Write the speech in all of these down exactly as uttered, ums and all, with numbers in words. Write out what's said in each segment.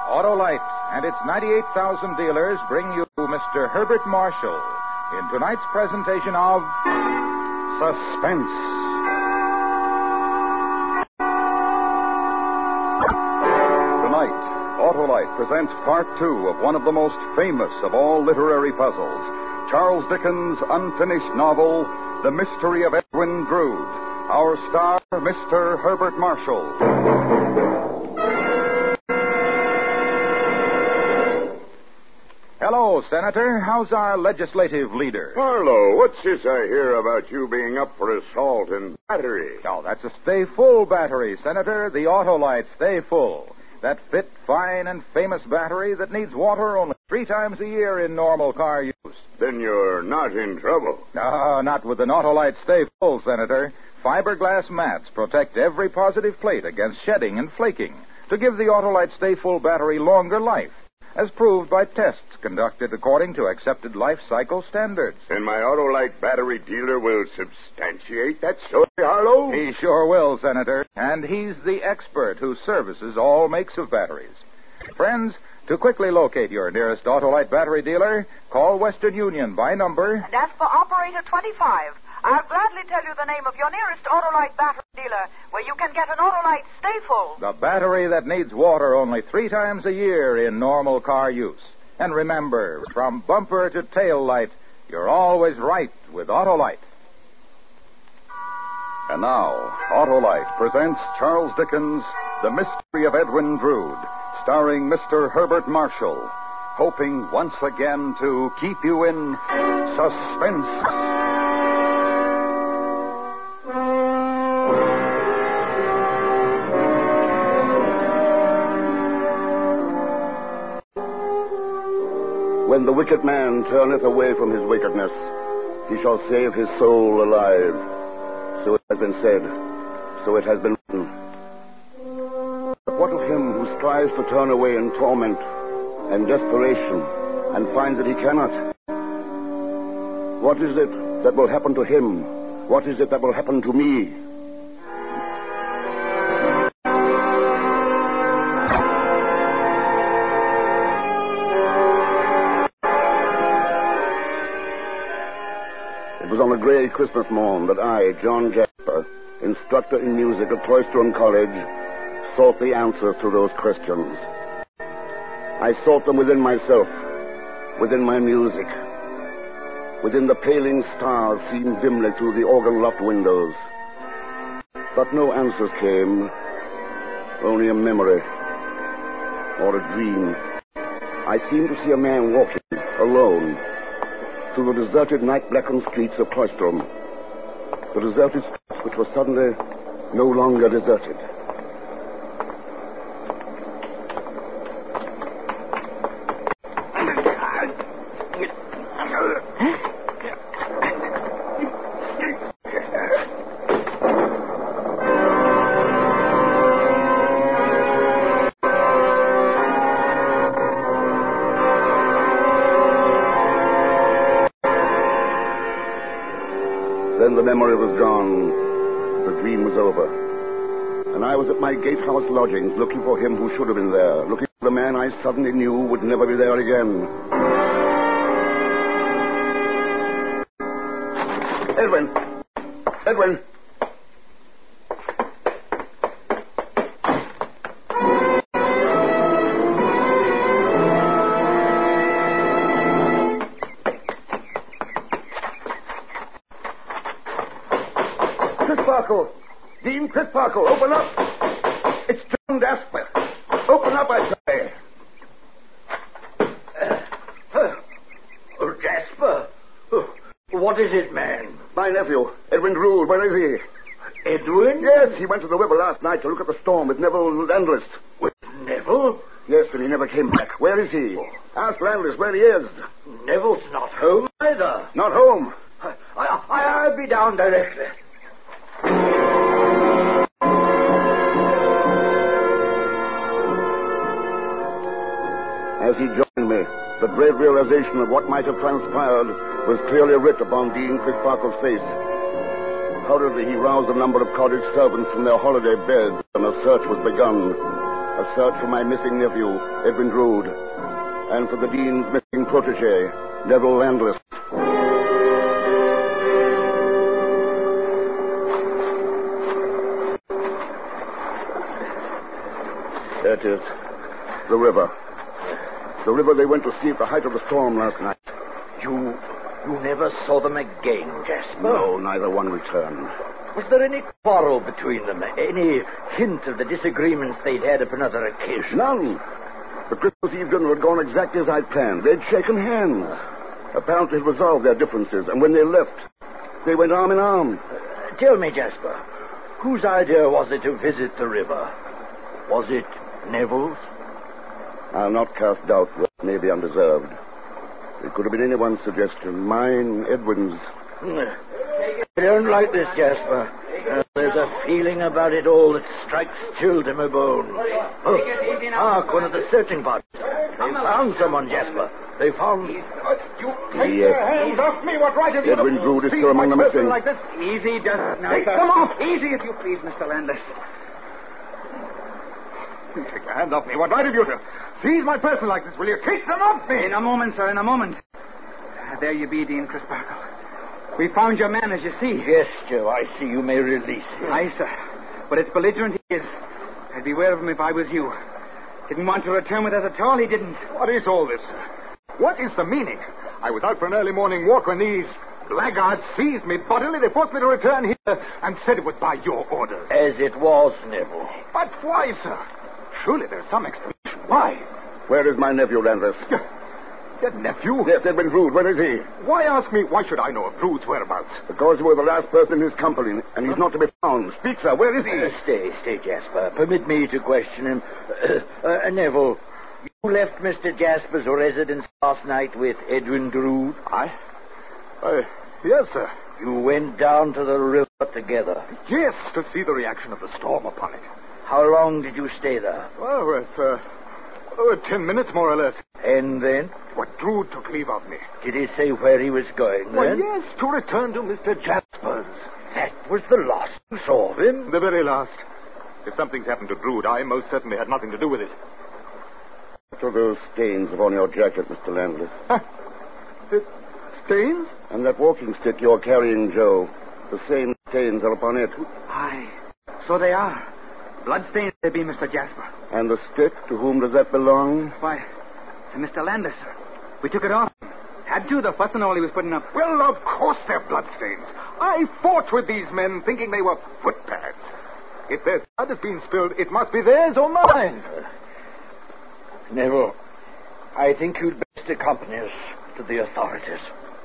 Autolite and its ninety-eight thousand dealers bring you Mister Herbert Marshall in tonight's presentation of Suspense. Tonight, Autolite presents part two of one of the most famous of all literary puzzles, Charles Dickens' unfinished novel, The Mystery of Edwin Drood. Our star, Mister Herbert Marshall. Hello, Senator. How's our legislative leader? Harlow, what's this I hear about you being up for assault and battery? Oh, that's a Stay Full battery, Senator. The Autolite Stay Full. That fit, fine, and famous battery that needs water only three times a year in normal car use. Then you're not in trouble. No, not with an Autolite Stay Full, Senator. Fiberglass mats protect every positive plate against shedding and flaking to give the Autolite Stay Full battery longer life, as proved by tests conducted according to accepted life cycle standards. And my Autolite battery dealer will substantiate that story, Harlow? He sure will, Senator. And he's the expert who services all makes of batteries. Friends, to quickly locate your nearest Autolite battery dealer, call Western Union by number... And ask for operator twenty-five. I'll gladly tell you the name of your nearest Autolite battery dealer, where you can get an Autolite Stay Full. The battery that needs water only three times a year in normal car use. And remember, from bumper to tail light, you're always right with Autolite. And now, Autolite presents Charles Dickens' The Mystery of Edwin Drood, starring Mister Herbert Marshall, hoping once again to keep you in suspense. When the wicked man turneth away from his wickedness, he shall save his soul alive. So it has been said, so it has been written. But what of him who strives to turn away in torment and desperation and finds that he cannot? What is it that will happen to him? What is it that will happen to me? It was on a gray Christmas morn that I, John Jasper, instructor in music at Cloisterham College, sought the answers to those questions. I sought them within myself, within my music, within the paling stars seen dimly through the organ-loft windows. But no answers came, only a memory or a dream. I seemed to see a man walking, alone, through the deserted night-blackened streets of Cloisterham. The deserted streets which were suddenly no longer deserted. Then the memory was gone. The dream was over. And I was at my gatehouse lodgings looking for him who should have been there, looking for the man I suddenly knew would never be there again. Edwin! Edwin! Crisparkle! Dean Crisparkle, open up! It's John Jasper. Open up, I say. Uh, uh, oh, Jasper. Oh, what is it, man? My nephew, Edwin Drood, where is he? Edwin? Yes, he went to the river last night to look at the storm with Neville Landless. With Neville? Yes, and he never came back. Where is he? Ask Landless where he is. Neville's not home either. Not home? I, I, I'll be down directly. As he joined me, the dread realization of what might have transpired was clearly writ upon Dean Crisparkle's face. Hurriedly, he roused a number of cottage servants from their holiday beds, and a search was begun. A search for my missing nephew, Edwin Drood, and for the Dean's missing protege, Neville Landless. There it is. The river. The river they went to see at the height of the storm last night. You... you never saw them again, Jasper? No, neither one returned. Was there any quarrel between them? Any hint of the disagreements they'd had upon other occasions? None. The Christmas Eve dinner had gone exactly as I'd planned. They'd shaken hands. Apparently had resolved their differences, and when they left, they went arm in arm. Uh, tell me, Jasper, whose idea was it to visit the river? Was it Neville's? I'll not cast doubt where it may be undeserved. It could have been anyone's suggestion. Mine, Edwin's. I don't like this, Jasper. Uh, there's a feeling about it all that strikes chill to my bones. Oh, hark, one of the searching parties. They found someone, Jasper. They found... You take Yes. your hands off me. What right have you Edwin to Drood is see still among my the person missing. like this? Easy, just now, Take sir. them off. Easy, if you please, Mister Landis. You take your hands off me. What right have you to seize my person like this? Will you take them off me? In a moment, sir, in a moment. There you be, Dean Crisparkle. We found your man, as you see. Yes, Joe, I see. You may release him. Aye, sir. But it's belligerent he is. I'd beware of him if I was you. Didn't want to return with us at all, he didn't. What is all this, sir? What is the meaning? I was out for an early morning walk when these blackguards seized me bodily. They forced me to return here and said it was by your orders. As it was, Neville. But why, sir? Surely there's some explanation. Why? Where is my nephew, Landis? Your, your nephew? Yes, Edwin Drood. Where is he? Why ask me? Why should I know of Drood's whereabouts? Because you were the last person in his company, and he's not to be found. Speak, sir. Where is he? Uh, stay, stay, Jasper. Permit me to question him. Uh, uh, Neville, you left Mister Jasper's residence last night with Edwin Drood? I? Uh, yes, sir. You went down to the river together. Yes, to see the reaction of the storm upon it. How long did you stay there? Well, it's, uh, oh, ten minutes, more or less. And then? What Drood took leave of me. Did he say where he was going, then? Well, yes, to return to Mister Jasper's. That was the last you saw of him? The very last. If something's happened to Drood, I most certainly had nothing to do with it. What are those stains upon your jacket, Mister Landis? Huh? The stains? And that walking stick you're carrying, Joe. The same stains are upon it. Aye, so they are. Bloodstains they be, Mister Jasper. And the stick, to whom does that belong? Why, to Mister Landis, sir. We took it off. Had to, the fuss and all he was putting up. Well, of course they're bloodstains. I fought with these men thinking they were footpads. If their blood has been spilled, it must be theirs or mine. Neville, I think you'd best accompany us to the authorities.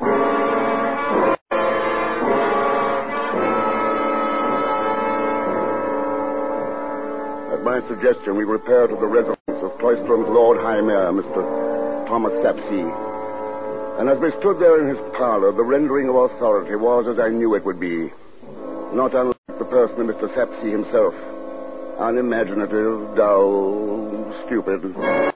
At my suggestion, we repaired to the residence of Cloisterham's Lord High Mayor, Mister Thomas Sapsea. And as we stood there in his parlor, the rendering of authority was as I knew it would be. Not unlike the person of Mister Sapsea himself. Unimaginative, dull, stupid.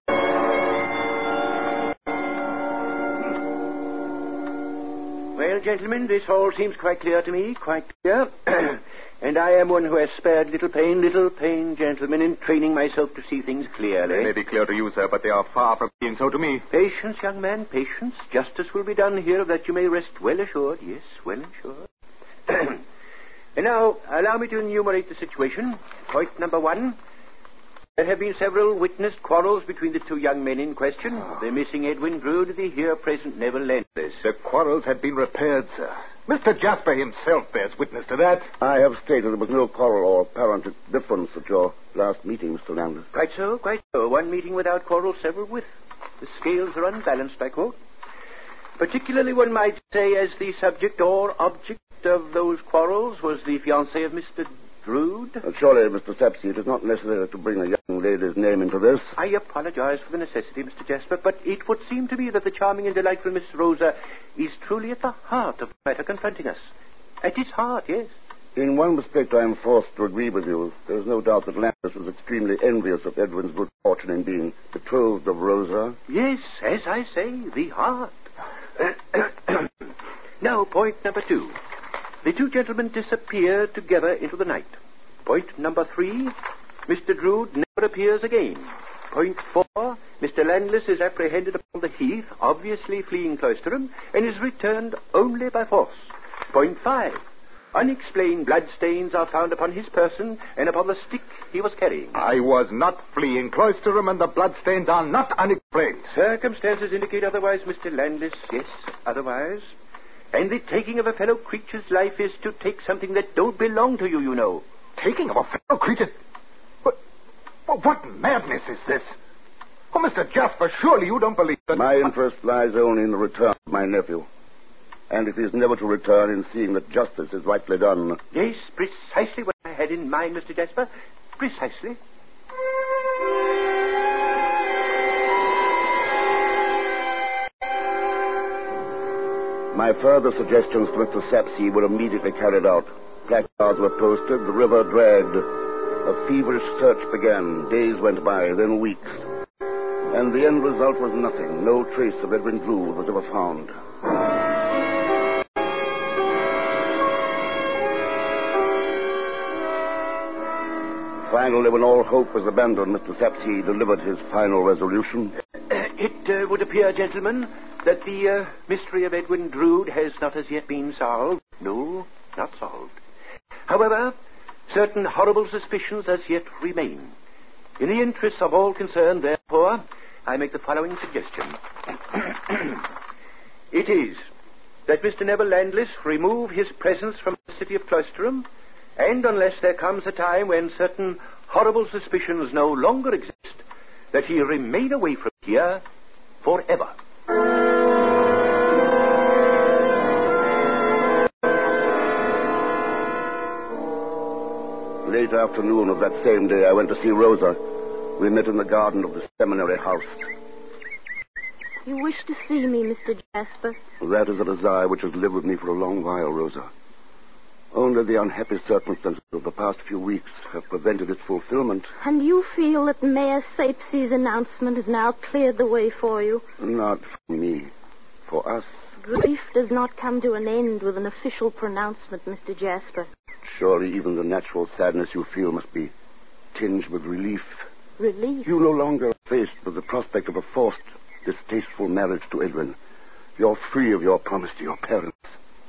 Well, gentlemen, this all seems quite clear to me, quite clear. And I am one who has spared little pain, little pain, gentlemen, in training myself to see things clearly. They may be clear to you, sir, but they are far from being so to me. Patience, young man, patience. Justice will be done here, of that you may rest well assured. Yes, well assured. And now, allow me to enumerate the situation. Point number one. There have been several witnessed quarrels between the two young men in question. Oh. The missing Edwin Drood, the here present Neville Landis. The quarrels had been repaired, sir. Mister Jasper himself bears witness to that. I have stated there was no quarrel or apparent difference at your last meeting, Mister Landis. Quite so, quite so. One meeting without quarrel, several with. The scales are unbalanced, I quote. Particularly, one might say, as the subject or object of those quarrels was the fiancée of Mister Drood. Uh, surely, Mister Sapsea, it is not necessary to bring a young lady's name into this. I apologize for the necessity, Mister Jasper, but it would seem to me that the charming and delightful Miss Rosa is truly at the heart of the matter confronting us. At its heart, yes. In one respect, I am forced to agree with you. There is no doubt that Landis was extremely envious of Edwin's good fortune in being betrothed of Rosa. Yes, as I say, the heart. Now, point number two. The two gentlemen disappeared together into the night. Point number three. Mister Drood appears again. Point four, Mister Landless is apprehended upon the heath, obviously fleeing Cloisterham, and is returned only by force. Point five, unexplained bloodstains are found upon his person and upon the stick he was carrying. I was not fleeing Cloisterham, and the bloodstains are not unexplained. Circumstances indicate otherwise, Mister Landless. Yes, otherwise. And the taking of a fellow creature's life is to take something that don't belong to you, you know. Taking of a fellow creature? But, but what madness is this? Oh, Mister Jasper, surely you don't believe that... My interest lies only in the return of my nephew. And it is never to return in seeing that justice is rightly done. Yes, precisely what I had in mind, Mister Jasper. Precisely. My further suggestions to Mister Sapsea were immediately carried out. Placards were posted, the river dragged. A feverish search began. Days went by, then weeks. And the end result was nothing. No trace of Edwin Drood was ever found. Finally, when all hope was abandoned, Mister Sapsea delivered his final resolution. Uh, it uh, would appear, gentlemen, that the uh, mystery of Edwin Drood has not as yet been solved. No, not solved. However, certain horrible suspicions as yet remain. In the interests of all concerned, therefore, I make the following suggestion. It is that Mister Neville Landless remove his presence from the city of Cloisterham, and unless there comes a time when certain horrible suspicions no longer exist, that he remain away from here forever. Late afternoon of that same day, I went to see Rosa. We met in the garden of the seminary house. You wish to see me, Mister Jasper? That is a desire which has lived with me for a long while, Rosa. Only the unhappy circumstances of the past few weeks have prevented its fulfillment. And you feel that Mayor Sapsea's announcement has now cleared the way for you? Not for me. For us. Grief does not come to an end with an official pronouncement, Mister Jasper. Surely even the natural sadness you feel must be tinged with relief. Relief? You no longer are faced with the prospect of a forced, distasteful marriage to Edwin. You're free of your promise to your parents.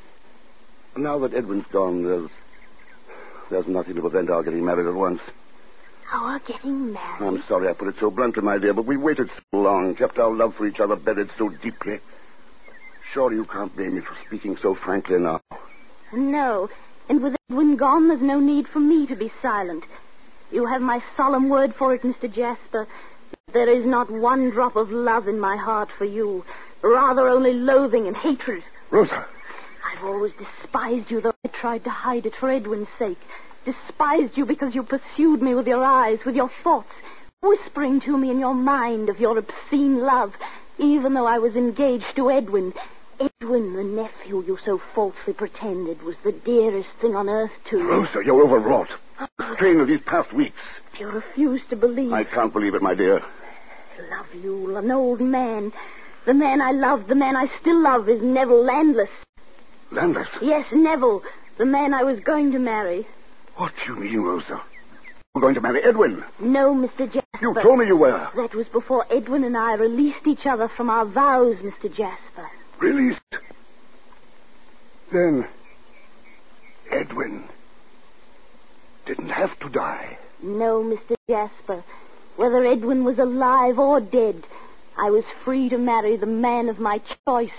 Now that Edwin's gone, there's... there's nothing to prevent our getting married at once. Our getting married? I'm sorry I put it so bluntly, my dear, but we waited so long, kept our love for each other bedded so deeply. Surely you can't blame me for speaking so frankly now. No, and with Edwin gone, there's no need for me to be silent. You have my solemn word for it, Mister Jasper. There is not one drop of love in my heart for you. Rather only loathing and hatred. Rosa! I've always despised you, though I tried to hide it for Edwin's sake. Despised you because you pursued me with your eyes, with your thoughts, whispering to me in your mind of your obscene love, even though I was engaged to Edwin. Edwin, the nephew you so falsely pretended, was the dearest thing on earth to you. Rosa, you're overwrought. The strain of these past weeks. You refuse to believe. I can't believe it, my dear. I love you, an old man. The man I love, the man I still love, is Neville Landless. Landless? Yes, Neville, the man I was going to marry. What do you mean, Rosa? You're going to marry Edwin? No, Mister Jasper. You told me you were. That was before Edwin and I released each other from our vows, Mister Jasper. Released? Then Edwin didn't have to die. No, Mister Jasper. Whether Edwin was alive or dead, I was free to marry the man of my choice.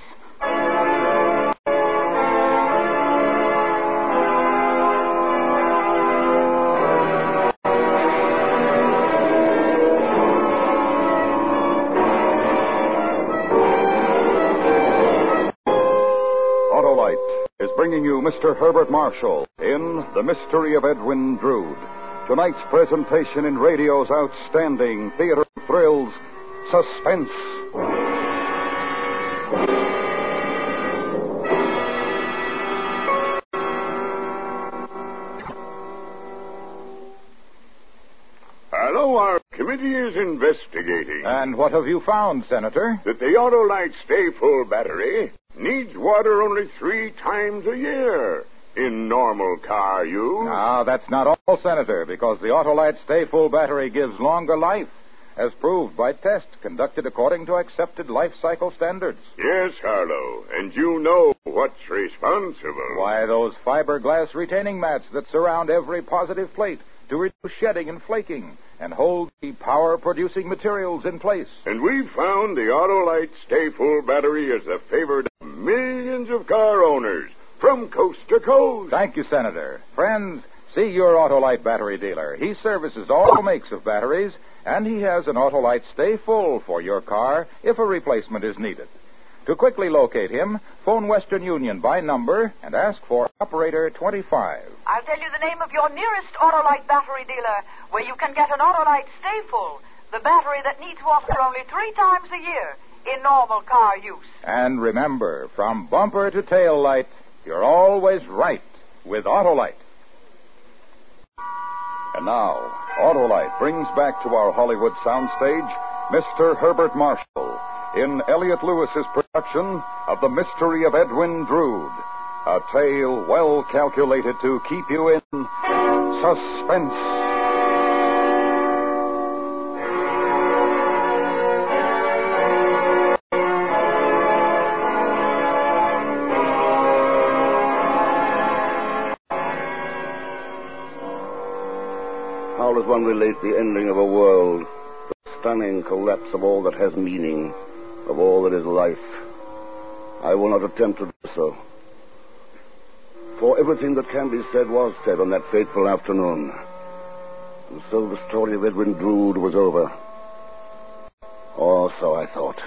Bringing you Mister Herbert Marshall in The Mystery of Edwin Drood. Tonight's presentation in radio's outstanding theater thrills, Suspense. Hello, our committee is investigating. And what have you found, Senator? That the Autolite Stay Full battery needs water only three times a year. in normal car use. Now, that's not all, Senator, because the Autolite Stay Full battery gives longer life, as proved by tests conducted according to accepted life cycle standards. Yes, Harlow, and you know what's responsible. Why, those fiberglass retaining mats that surround every positive plate to reduce shedding and flaking and hold the power-producing materials in place. And we've found the Autolite Stay Full battery is the favorite of millions of car owners from coast to coast. Thank you, Senator. Friends, see your Autolite battery dealer. He services all makes of batteries, and he has an Autolite Stay Full for your car if a replacement is needed. To quickly locate him, phone Western Union by number and ask for Operator twenty-five. I'll tell you the name of your nearest Autolite battery dealer, where you can get an Autolite Stay Full, the battery that needs water only three times a year in normal car use. And remember, from bumper to tail light, you're always right with Autolite. And now, Autolite brings back to our Hollywood soundstage Mister Herbert Marshall in Elliot Lewis's production of The Mystery of Edwin Drood, a tale well calculated to keep you in suspense. How does one relate the ending of a world, the stunning collapse of all that has meaning, of all that is life? I will not attempt to do so. For everything that can be said was said on that fateful afternoon. And so the story of Edwin Drood was over. Or so I thought.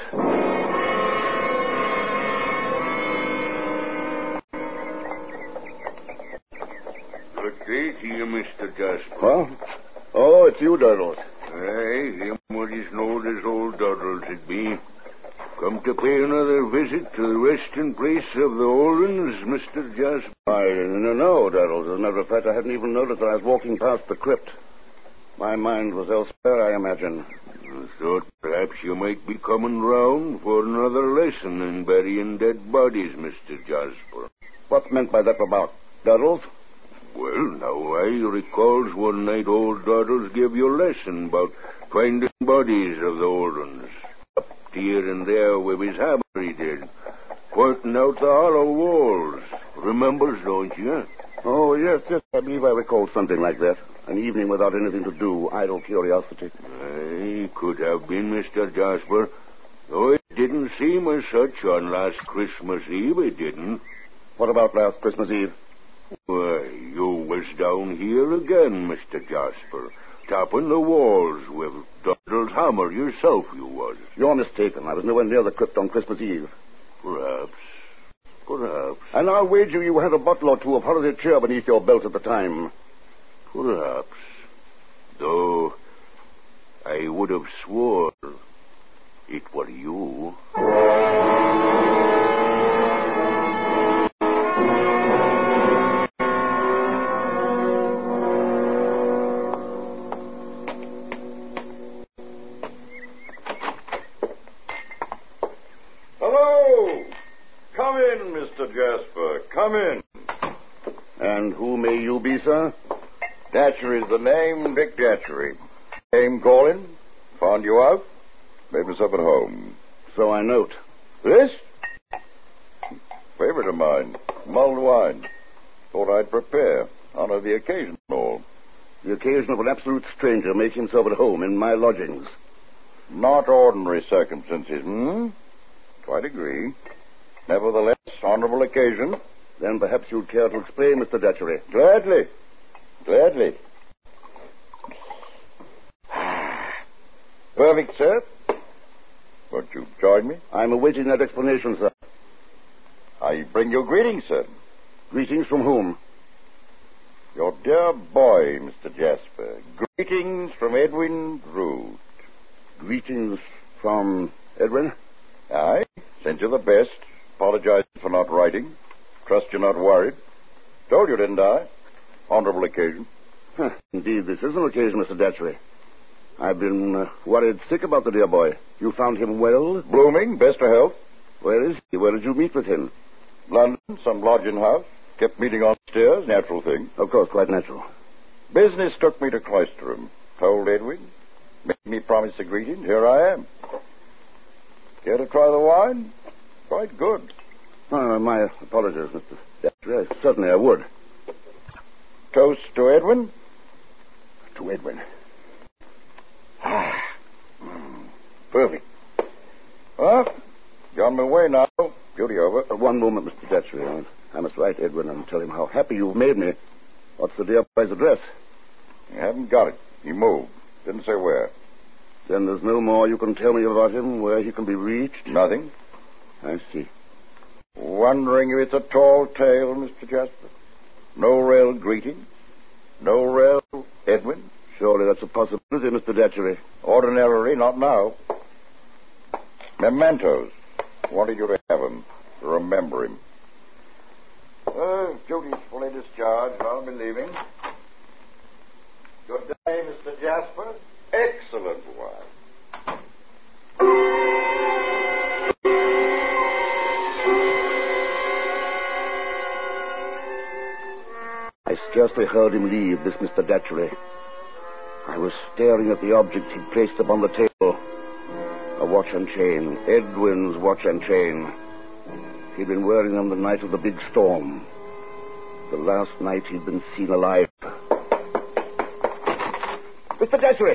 Good day to you, Mister Jasper. Well? Oh, it's you, Doddles. Aye, him what is known as old Doddles it be. Come to pay another visit to the resting place of the old uns, Mister Jasper? I no, no, Doddles. As a matter of fact, I hadn't even noticed that I was walking past the crypt. My mind was elsewhere, I imagine. I thought perhaps you might be coming round for another lesson in burying dead bodies, Mister Jasper. What's meant by that remark, Doddles? Well, now, I recalls one night old Doddles gave you a lesson about finding bodies of the old ones. Up here and there with his hammer he did, pointing out the hollow walls. Remembers, don't you? Oh, yes, yes, I believe I recall something like that. An evening without anything to do, idle curiosity. Aye, could have been, Mister Jasper. Though it didn't seem as such on last Christmas Eve, it didn't. What about last Christmas Eve? Why, you was down here again, Mister Jasper, tapping the walls with Doddle's hammer yourself, you was. You're mistaken. I was nowhere near the crypt on Christmas Eve. Perhaps. Perhaps. And I'll wager you had a bottle or two of holiday cheer beneath your belt at the time. Perhaps. Though I would have swore it were you. Hello! Come in, Mister Jasper. Come in. And who may you be, sir? Datchery's the name, Dick Datchery. Came calling, found you out, made myself at home. So I note. This? Favorite of mine, mulled wine. Thought I'd prepare, honor the occasion and all. The occasion of an absolute stranger making himself at home in my lodgings. Not ordinary circumstances, hmm? Quite agree. Nevertheless, honorable occasion. Then perhaps you'd care to explain, Mister Datchery. Gladly. Gladly. Perfect, sir. Won't you join me? I'm awaiting that explanation, sir. I bring you greetings, sir. Greetings from whom? Your dear boy, Mister Jasper. Greetings from Edwin Drood. Greetings from Edwin? Aye. Sent you the best. Apologize for not writing. Trust you're not worried. Told you, didn't I? Honorable occasion. Huh. Indeed, this is an occasion, Mister Datchery. I've been uh, worried sick about the dear boy. You found him well? Blooming, best of health. Where is he? Where did you meet with him? London, some lodging house. Kept meeting on the stairs, natural thing. Of course, quite natural. Business took me to Cloisterham. Told Edwin. Made me promise a greeting. Here I am. Care to try the wine? Quite good. Oh, my apologies, Mister Yes, certainly I would. Toast to Edwin? To Edwin. Ah. Perfect. Well, you're on my way now. Duty over. Uh, one moment, Mister Datchery. I must write Edwin and tell him how happy you've made me. What's the dear boy's address? You haven't got it. He moved. Didn't say where. Then there's no more you can tell me about him, where he can be reached? Nothing. I see. Wondering if it's a tall tale, Mister Jasper? No real greeting? No real Edwin? Surely that's a possibility, Mister Datchery. Ordinarily, not now. Mementos. Wanted you to have them, to remember him. Uh, duty's fully discharged. I'll be leaving. Good day, Mister Jasper. Excellent wine. I scarcely heard him leave, this Mister Datchery. I was staring at the objects he'd placed upon the table. A watch and chain. Edwin's watch and chain. He'd been wearing them the night of the big storm. The last night he'd been seen alive. Mister Datchery!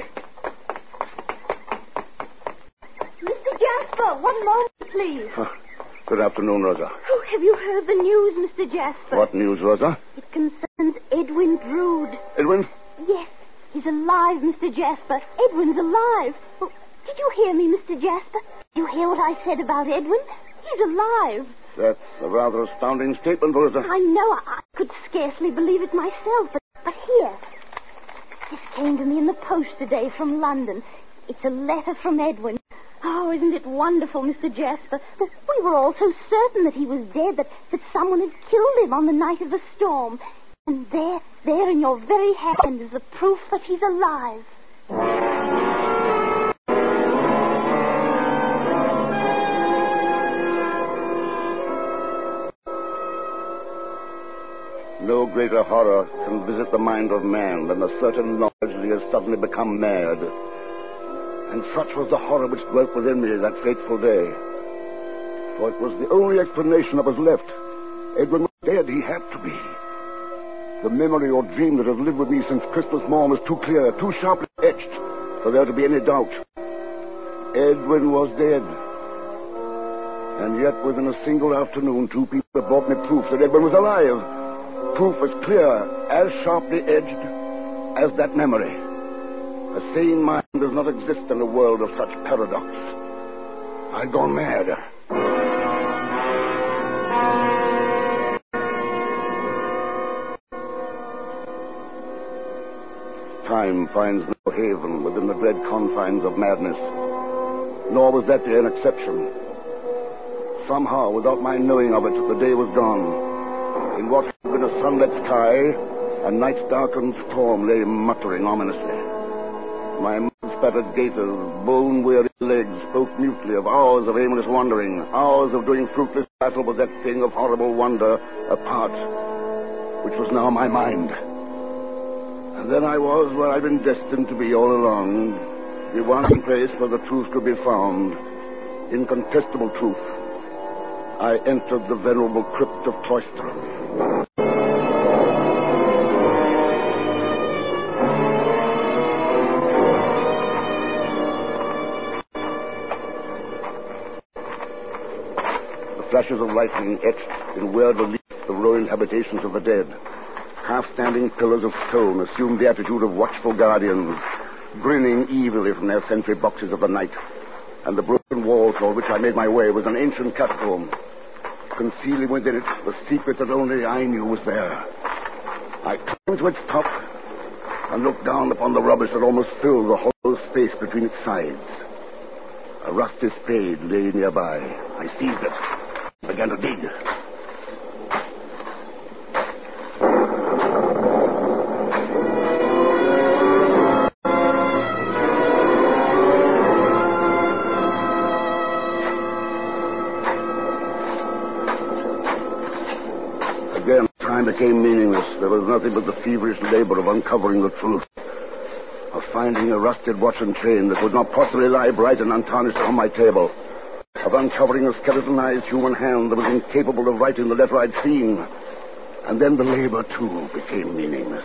Mister Jasper, one moment, please. Oh, good afternoon, Rosa. Oh, have you heard the news, Mister Jasper? What news, Rosa? It concerns Edwin Drood. Edwin? Yes, he's alive, Mister Jasper. Edwin's alive. Oh, did you hear me, Mister Jasper? Did you hear what I said about Edwin? He's alive. That's a rather astounding statement, Rosa. I know. I, I could scarcely believe it myself, but, but here. This came to me in the post today from London. It's a letter from Edwin. Oh, isn't it wonderful, Mister Jasper? But we were all so certain that he was dead, that, that someone had killed him on the night of the storm. And there, there in your very hand is the proof that he's alive. No greater horror can visit the mind of man than the certain knowledge that he has suddenly become mad. And such was the horror which dwelt within me that fateful day. For it was the only explanation that was left. Edwin was dead. He had to be. The memory or dream that has lived with me since Christmas morn was too clear, too sharply etched, for there to be any doubt. Edwin was dead. And yet, within a single afternoon, two people had brought me proof that Edwin was alive. Proof as clear, as sharply edged as that memory. A sane mind does not exist in a world of such paradox. I'd gone mad. Time finds no haven within the dread confines of madness. Nor was that day an exception. Somehow, without my knowing of it, the day was gone. In what had been a sunlit sky, a night-darkened storm lay muttering ominously. My mud-spattered gaiters, bone-weary legs spoke mutely of hours of aimless wandering, hours of doing fruitless battle with that thing of horrible wonder, a part, which was now my mind. And then I was where I'd been destined to be all along, the one place where the truth could be found, incontestable truth. I entered the venerable crypt of Cloisterham. The flashes of lightning etched in weird relief the ruined habitations of the dead. Half-standing pillars of stone assumed the attitude of watchful guardians, grinning evilly from their sentry boxes of the night. And the broken wall toward which I made my way was an ancient catacomb. Concealing within it the secret that only I knew was there. I climbed to its top and looked down upon the rubbish that almost filled the hollow space between its sides. A rusty spade lay nearby. I seized it and began to dig. nothing but the feverish labor of uncovering the truth. Of finding a rusted watch and chain that would not possibly lie bright and untarnished on my table. Of uncovering a skeletonized human hand that was incapable of writing the letter I'd seen. And then the labor, too, became meaningless.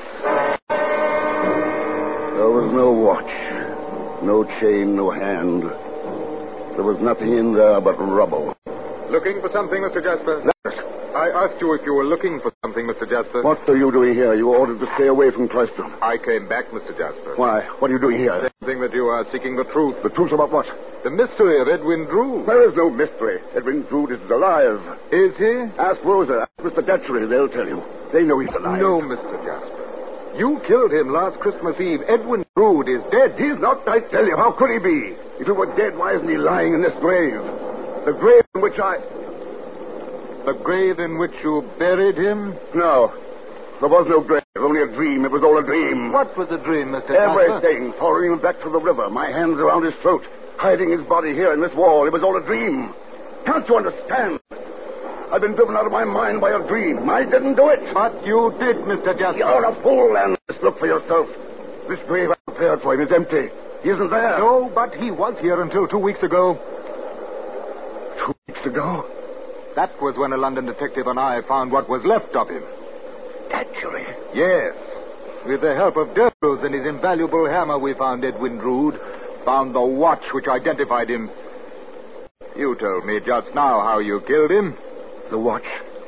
There was no watch, no chain, no hand. There was nothing in there but rubble. Looking for something, Mister Jasper? Yes. I asked you if you were looking for something, Mister Jasper. What are you doing here? You were ordered to stay away from Cloisterham. I came back, Mister Jasper. Why? What are you doing here? Same thing that you are seeking the truth. The truth about what? The mystery of Edwin Drood. There is no mystery. Edwin Drood is alive. Is he? Ask Rosa. Ask Mister Datchery. They'll tell you. They know he's alive. No, Mister Jasper. You killed him last Christmas Eve. Edwin Drood is dead. He's not, I tell you. How could he be? If he were dead, why isn't he lying in this grave? The grave in which I... The grave in which you buried him? No. There was no grave. Only a dream. It was all a dream. What was a dream, Mister Jasper? Everything. Following him back to the river. My hands around his throat. Hiding his body here in this wall. It was all a dream. Can't you understand? I've been driven out of my mind by a dream. I didn't do it. But you did, Mister Jasper. You're a fool, Landis. Look for yourself. This grave I prepared for him is empty. He isn't there. No, but he was here until two weeks ago. Two weeks ago? That was when a London detective and I found what was left of him. Actually? Yes. With the help of Derbles and his invaluable hammer, we found Edwin Drood. Found the watch which identified him. You told me just now how you killed him. The watch.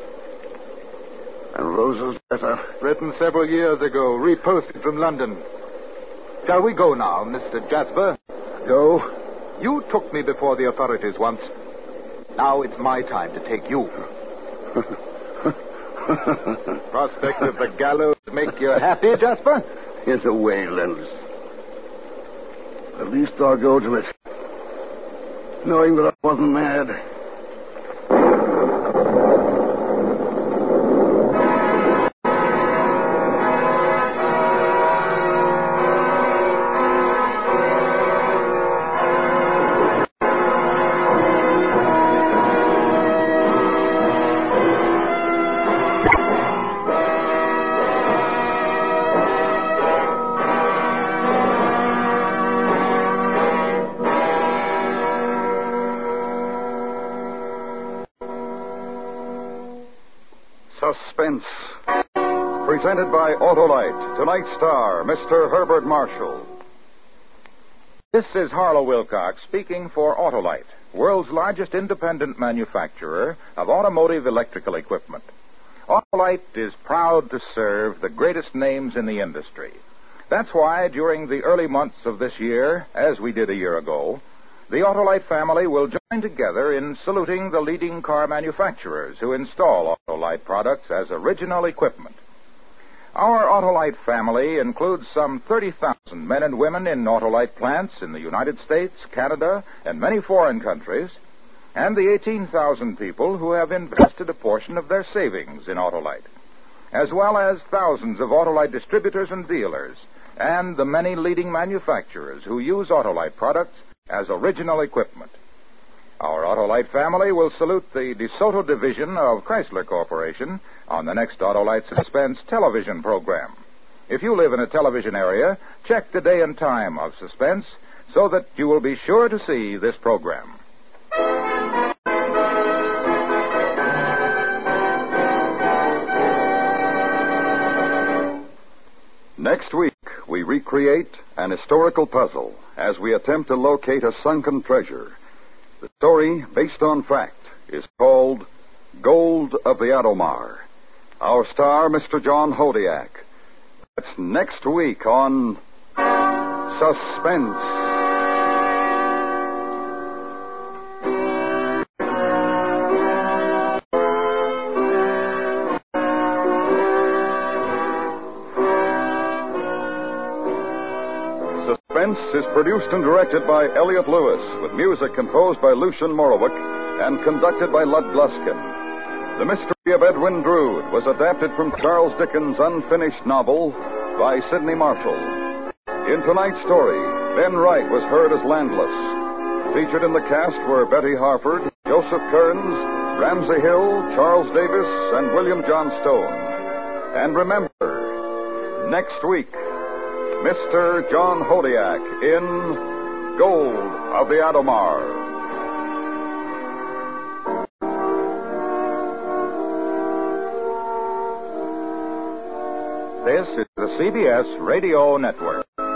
And Rosa's letter. Written several years ago, reposted from London. Shall we go now, Mister Jasper? Go? You took me before the authorities once. Now it's my time to take you. Prospect of the gallows make you happy, Jasper? In a way, Landis. At least I'll go to it. Knowing that I wasn't mad. Suspense. Presented by Autolite. Tonight's star, Mister Herbert Marshall. This is Harlow Wilcox speaking for Autolite, world's largest independent manufacturer of automotive electrical equipment. Autolite is proud to serve the greatest names in the industry. That's why during the early months of this year, as we did a year ago, the Autolite family will join together in saluting the leading car manufacturers who install Autolite products as original equipment. Our Autolite family includes some thirty thousand men and women in Autolite plants in the United States, Canada, and many foreign countries, and the eighteen thousand people who have invested a portion of their savings in Autolite, as well as thousands of Autolite distributors and dealers, and the many leading manufacturers who use Autolite products as original equipment. Our Autolite family will salute the DeSoto division of Chrysler Corporation on the next Autolite Suspense television program. If you live in a television area, check the day and time of Suspense so that you will be sure to see this program. Next week, we recreate an historical puzzle as we attempt to locate a sunken treasure. The story, based on fact, is called Gold of the Adomar. Our star, Mister John Hodiak. That's next week on Suspense. Suspense is produced and directed by Elliot Lewis, with music composed by Lucian Morowick and conducted by Lud Gluskin. The Mystery of Edwin Drood was adapted from Charles Dickens' unfinished novel by Sidney Marshall. In tonight's story, Ben Wright was heard as Landless. Featured in the cast were Betty Harford, Joseph Kearns, Ramsey Hill, Charles Davis, and William John Stone. And remember, next week, Mister John Hodiak in Gold of the Adomar. This is the C B S Radio Network.